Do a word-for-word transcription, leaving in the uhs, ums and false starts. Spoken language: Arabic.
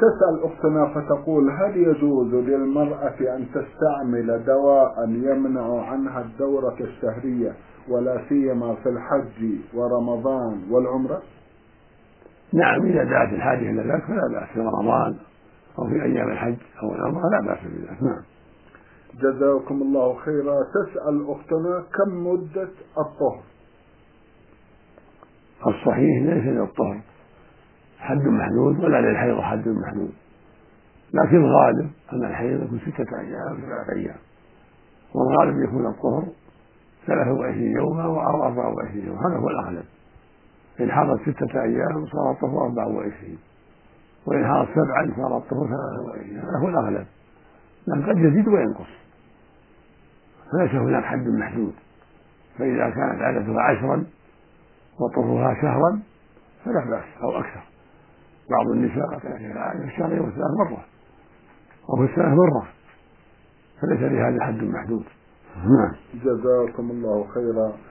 تسأل أختنا فتقول: هل يجوز للمرأة أن تستعمل دواء يمنع عنها الدورة الشهرية ولا سيما في الحج ورمضان والعمرة؟ نعم، إذا دعت الحاجة إلى ذلك فلا بأس، في رمضان أو في أيام الحج أو العمرة لا بأس بذلك. نعم. جزاكم الله خيرا. تسأل أختنا: كم مدة الطهر؟ الصحيح ليس للطهر حد محدود ولا للحيض حد محدود، لكن الغالب أن الحيض يكون ستة أيام ثلاثة أيام، والغالب يكون الطهر ثلاثة وعشرين يوما أو أربعة وعشرين يوما، هذا هو الأغلب. إن حاضت ستة أيام صار الطهر أربعة وعشرين، وإن حاضت سبعا صار الطهر ثلاثة وعشرين، هذا هو الأغلب، لكن قد يزيد وينقص، فليس هناك حد محدود. فإذا كانت عادتها عشرا وطهرها شهرا فلا بأس أو أكثر. بعض النساء في الشهر يوم ثلاث مرة أو في السنة مرة، فليس لهذا حد محدود. جزاكم الله خيرا.